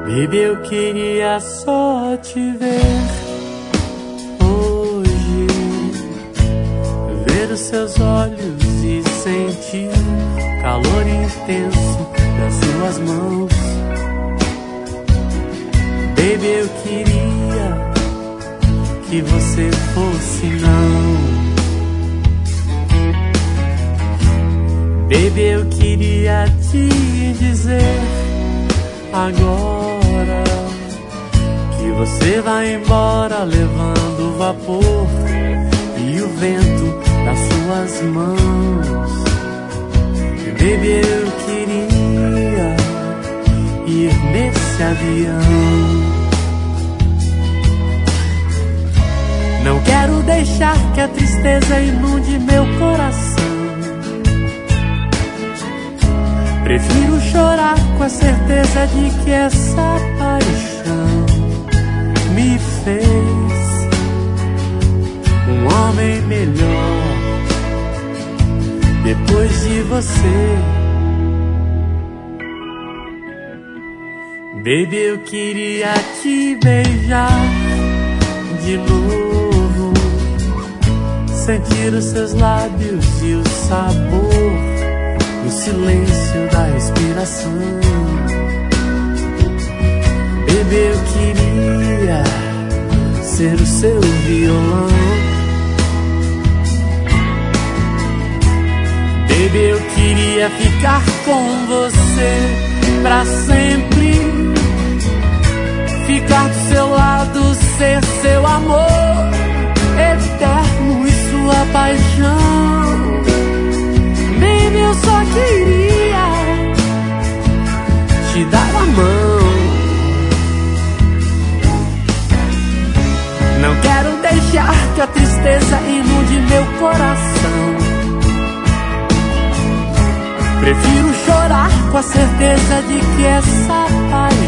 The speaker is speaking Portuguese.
Baby, eu queria só te ver hoje, ver os seus olhos e sentir o calor intenso das suas mãos. Baby, eu queria que você fosse não. Baby, eu queria te dizer agora que você vai embora levando o vapor e o vento das suas mãos. Baby, eu queria ir nesse avião. Não quero deixar que a tristeza inunde meu coração. Prefiro chorar com a certeza de que essa paixão me fez um homem melhor depois de você. Baby, eu queria te beijar de novo, sentir os seus lábios e o sabor no silêncio da respiração. Baby, eu queria ser o seu violão. Baby, eu queria ficar com você pra sempre, ficar do seu lado, ser seu amor eterno e sua paixão. Baby, eu só queria te dar a mão. Não quero deixar que a tristeza inunde meu coração. Prefiro chorar com a certeza de que essa paixão